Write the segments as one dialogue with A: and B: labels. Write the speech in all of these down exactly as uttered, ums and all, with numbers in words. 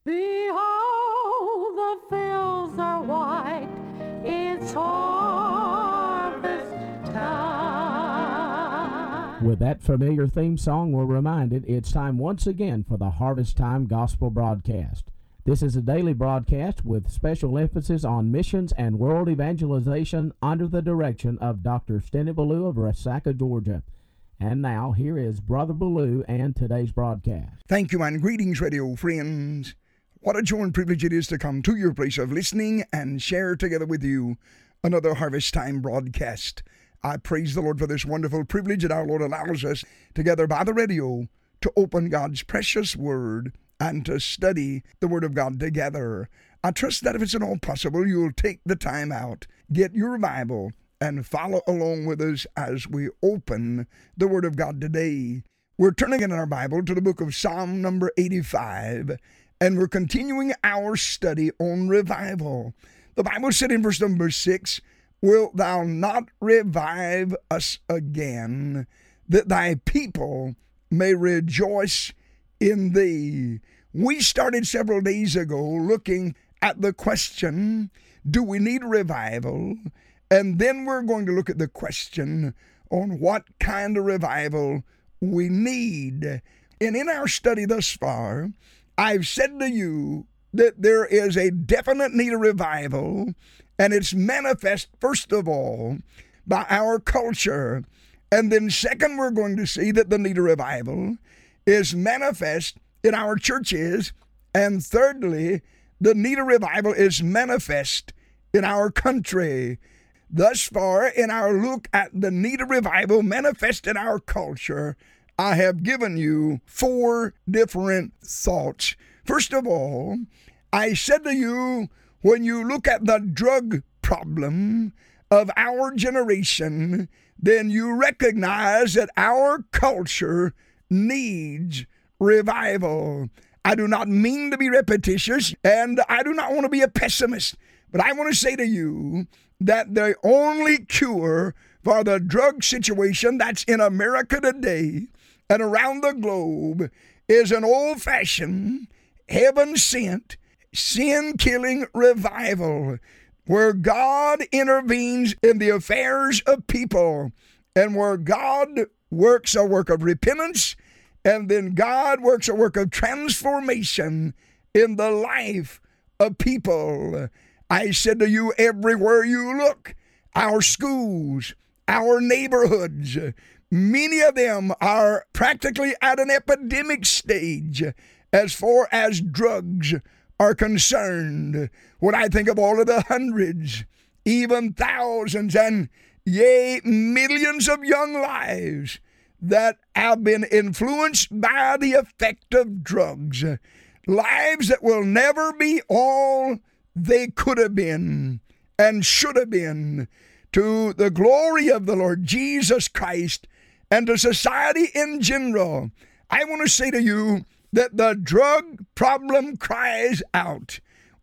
A: Behold, the fields are white, it's harvest time.
B: With that familiar theme song, we're reminded it's time once again for the Harvest Time Gospel Broadcast. This is a daily broadcast with special emphasis on missions and world evangelization under the direction of Doctor Steny Ballou of Resaca, Georgia. And now, here is Brother Ballou and today's broadcast.
C: Thank you, and greetings, radio friends. What a joy and privilege it is to come to your place of listening and share together with you another Harvest Time broadcast. I praise the Lord for this wonderful privilege that our Lord allows us together by the radio to open God's precious Word and to study the Word of God together. I trust that if it's at all possible, you'll take the time out, get your Bible, and follow along with us as we open the Word of God today. We're turning in our Bible to the book of Psalm number eighty-five, and we're continuing our study on revival. The Bible said in verse number six, "Wilt thou not revive us again, that thy people may rejoice in thee?" We started several days ago looking at the question, do we need revival? And then we're going to look at the question on what kind of revival we need. And in our study thus far, I've said to you that there is a definite need of revival, and it's manifest, first of all, by our culture. And then second, we're going to see that the need of revival is manifest in our churches. And thirdly, the need of revival is manifest in our country. Thus far, in our look at the need of revival manifest in our culture, I have given you four different thoughts. First of all, I said to you, when you look at the drug problem of our generation, then you recognize that our culture needs revival. I do not mean to be repetitious, and I do not want to be a pessimist, but I want to say to you that the only cure for the drug situation that's in America today and around the globe is an old-fashioned, heaven-sent, sin-killing revival where God intervenes in the affairs of people and where God works a work of repentance, and then God works a work of transformation in the life of people. I said to you, everywhere you look, our schools, our neighborhoods, many of them are practically at an epidemic stage as far as drugs are concerned. When I think of all of the hundreds, even thousands, and yea, millions of young lives that have been influenced by the effect of drugs, lives that will never be all they could have been and should have been, to the glory of the Lord Jesus Christ and to society in general. I want to say to you that the drug problem cries out.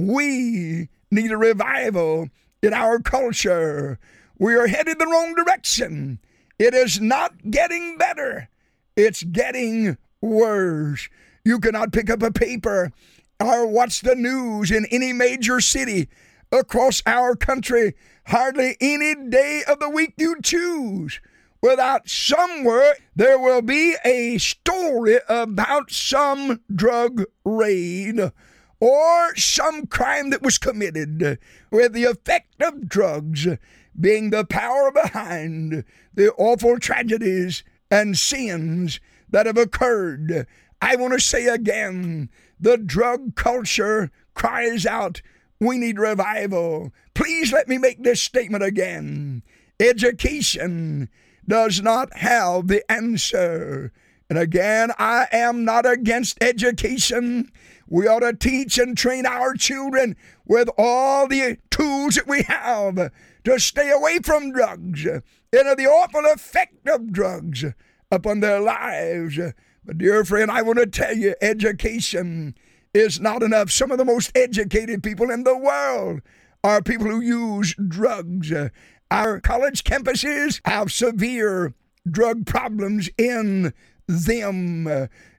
C: We need a revival in our culture. We are headed the wrong direction. It is not getting better. It's getting worse. You cannot pick up a paper or watch the news in any major city across our country, hardly any day of the week you choose, without somewhere there will be a story about some drug raid or some crime that was committed with the effect of drugs being the power behind the awful tragedies and sins that have occurred. I want to say again, the drug culture cries out, we need revival. Please let me make this statement again. Education does not have the answer. And again, I am not against education. We ought to teach and train our children with all the tools that we have to stay away from drugs and the awful effect of drugs upon their lives. But dear friend, I want to tell you, education is not enough. Some of the most educated people in the world are people who use drugs. Our college campuses have severe drug problems in them.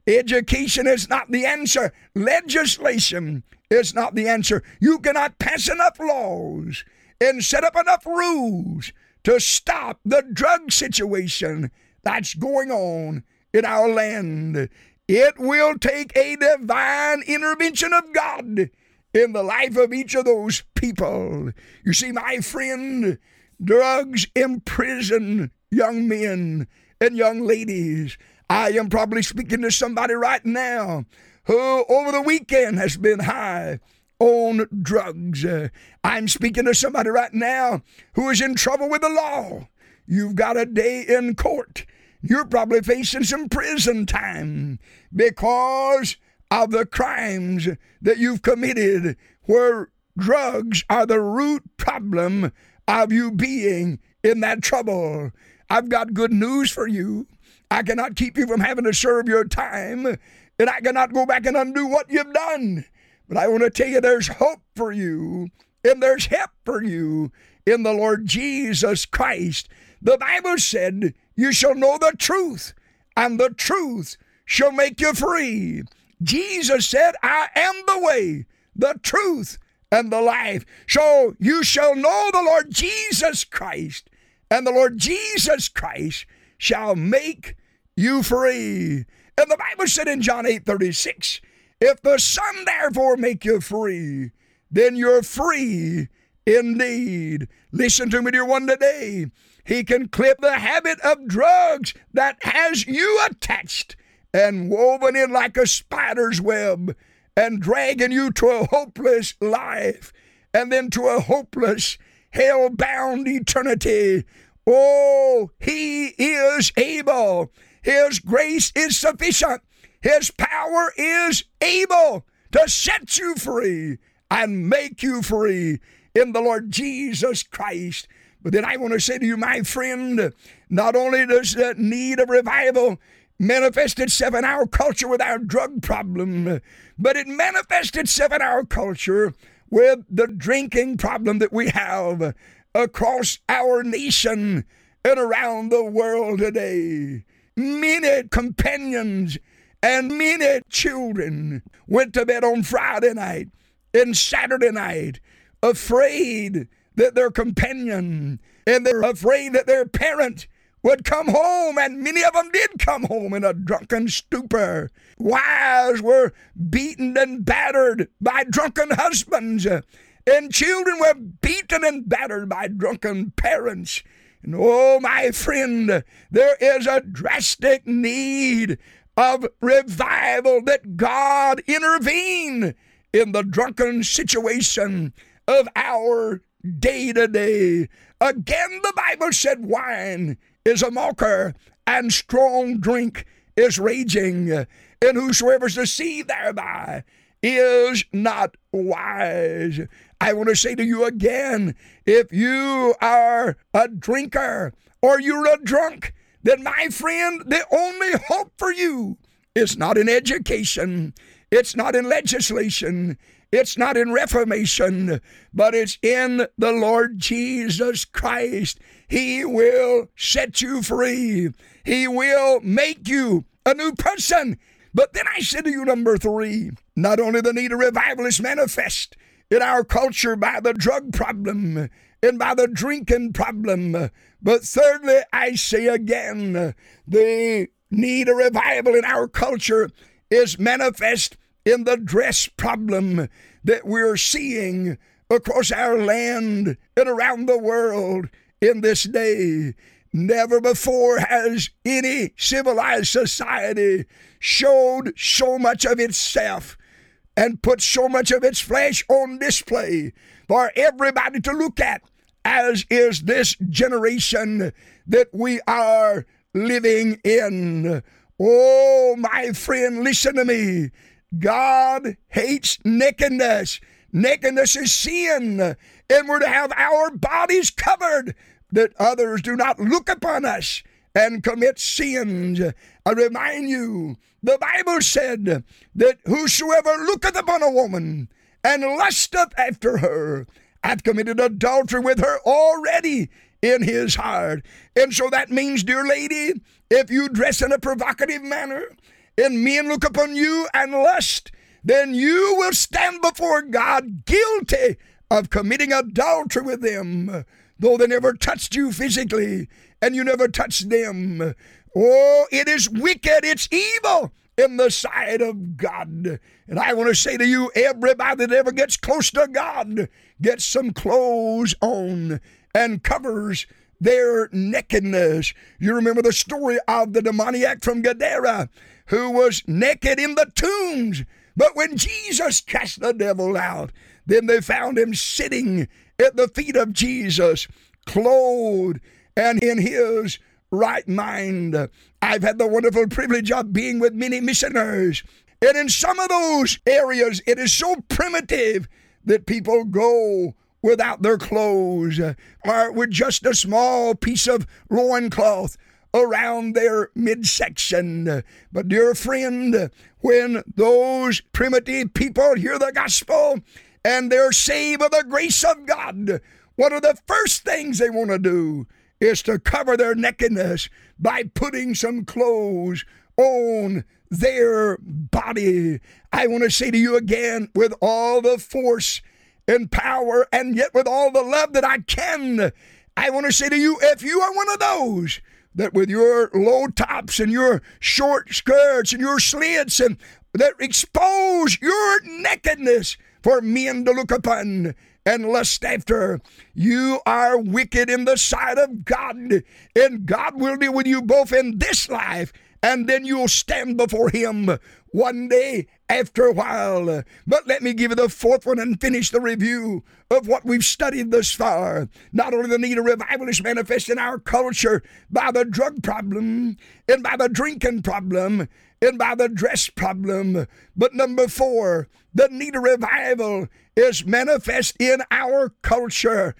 C: Education is not the answer. Legislation is not the answer. You cannot pass enough laws and set up enough rules to stop the drug situation that's going on in our land. It will take a divine intervention of God in the life of each of those people. You see, my friend, drugs imprison young men and young ladies. I am probably speaking to somebody right now who over the weekend has been high on drugs. Uh, I'm speaking to somebody right now who is in trouble with the law. You've got a day in court. You're probably facing some prison time because of the crimes that you've committed, where drugs are the root problem of you being in that trouble. I've got good news for you. I cannot keep you from having to serve your time, and I cannot go back and undo what you've done. But I want to tell you there's hope for you, and there's help for you in the Lord Jesus Christ. The Bible said, you shall know the truth, and the truth shall make you free. Jesus said, I am the way, the truth, and the life. So you shall know the Lord Jesus Christ, and the Lord Jesus Christ shall make you free. And the Bible said in John eight thirty-six, if the Son therefore make you free, then you're free indeed. Listen to me, dear one, today. He can clip the habit of drugs that has you attached and woven in like a spider's web and dragging you to a hopeless life and then to a hopeless, hell-bound eternity. Oh, he is able. His grace is sufficient. His power is able to set you free and make you free in the Lord Jesus Christ. But then I want to say to you, my friend, not only does the need of revival manifest itself in our culture with our drug problem, but it manifests itself in our culture with the drinking problem that we have across our nation and around the world today. Many companions and many children went to bed on Friday night and Saturday night afraid that their companion and they're afraid that their parent would come home, and many of them did come home in a drunken stupor. Wives were beaten and battered by drunken husbands, and children were beaten and battered by drunken parents. And oh, my friend, there is a drastic need of revival, that God intervene in the drunken situation of our day-to-day. Again, the Bible said wine is a mocker, and strong drink is raging, and whosoever is deceived thereby is not wise. I want to say to you again, if you are a drinker or you're a drunk, then my friend, the only hope for you is not in education, it's not in legislation, it's not in reformation, but it's in the Lord Jesus Christ. He will set you free. He will make you a new person. But then I said to you, number three, not only the need of revival is manifest in our culture by the drug problem and by the drinking problem, but thirdly, I say again, the need of revival in our culture is manifest in the dress problem that we're seeing across our land and around the world in this day. Never before has any civilized society showed so much of itself and put so much of its flesh on display for everybody to look at, as is this generation that we are living in. Oh, my friend, listen to me. God hates nakedness. Nakedness is sin, and we're to have our bodies covered that others do not look upon us and commit sins. I remind you, the Bible said that whosoever looketh upon a woman and lusteth after her hath committed adultery with her already in his heart. And so that means, dear lady, if you dress in a provocative manner, and men look upon you and lust, then you will stand before God guilty of committing adultery with them, though they never touched you physically and you never touched them. Oh, it is wicked, it's evil in the sight of God. And I want to say to you, everybody that ever gets close to God gets some clothes on and covers their nakedness. You remember the story of the demoniac from Gadara who was naked in the tombs. But when Jesus cast the devil out, then they found him sitting at the feet of Jesus, clothed and in his right mind. I've had the wonderful privilege of being with many missionaries. And in some of those areas, it is so primitive that people go without their clothes or with just a small piece of loincloth around their midsection. But dear friend, when those primitive people hear the gospel and they're saved by the grace of God, one of the first things they want to do is to cover their nakedness by putting some clothes on their body. I want to say to you again, with all the force and power and yet with all the love that I can, I want to say to you, if you are one of those that with your low tops and your short skirts and your slits and that expose your nakedness for men to look upon and lust after, you are wicked in the sight of God, and God will deal with you both in this life and then you'll stand before him one day after a while. But let me give you the fourth one and finish the review of what we've studied thus far. Not only the need of revival is manifest in our culture by the drug problem and by the drinking problem and by the dress problem, but number four, the need of revival is manifest in our culture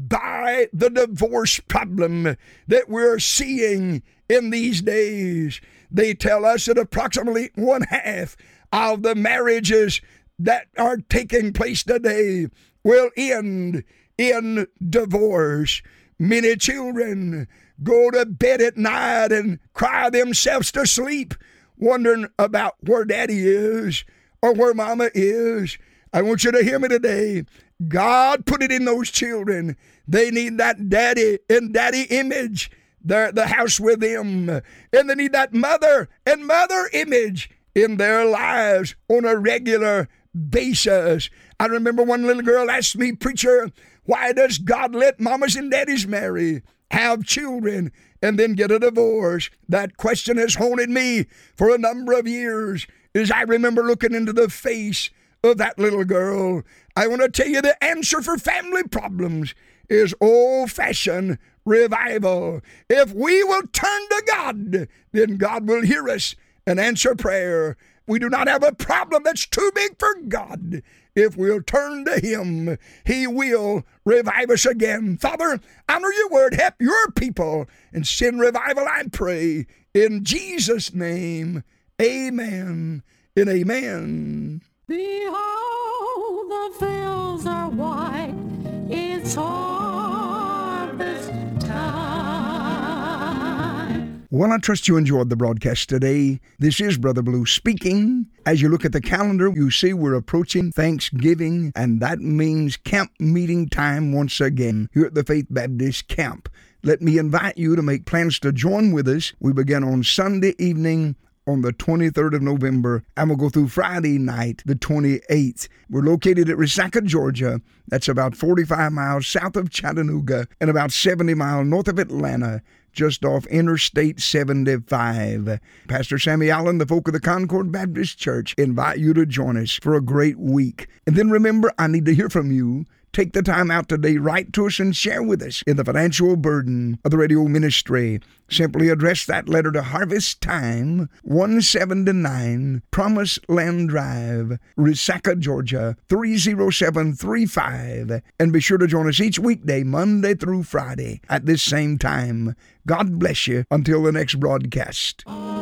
C: by the divorce problem that we're seeing in these days. They tell us that approximately one half of the marriages that are taking place today will end in divorce. Many children go to bed at night and cry themselves to sleep, wondering about where daddy is or where mama is. I want you to hear me today. God put it in those children. They need that daddy and daddy image, the, the house with them. And they need that mother and mother image in their lives on a regular basis. I remember one little girl asked me, "Preacher, why does God let mamas and daddies marry, have children, and then get a divorce?" That question has haunted me for a number of years as I remember looking into the face of that little girl. I want to tell you the answer for family problems is old-fashioned revival. If we will turn to God, then God will hear us and answer prayer. We do not have a problem that's too big for God. If we'll turn to him, he will revive us again. Father, honor your word. Help your people and send revival, I pray. In Jesus' name, amen and amen.
A: Behold, the fields are white. It's harvest time.
C: Well, I trust you enjoyed the broadcast today. This is Brother Blue speaking. As you look at the calendar, you see we're approaching Thanksgiving, and that means camp meeting time once again here at the Faith Baptist Camp. Let me invite you to make plans to join with us. We begin on Sunday evening on the twenty-third of November, and we'll go through Friday night, the twenty-eighth. We're located at Resaca, Georgia. That's about forty-five miles south of Chattanooga and about seventy miles north of Atlanta, just off Interstate seventy-five. Pastor Sammy Allen, the folk of the Concord Baptist Church, invite you to join us for a great week. And then remember, I need to hear from you. Take the time out today, write to us and share with us in the financial burden of the radio ministry. Simply address that letter to Harvest Time, one seventy-nine Promise Land Drive, Resaca, Georgia, three oh seven three five. And be sure to join us each weekday, Monday through Friday, at this same time. God bless you until the next broadcast.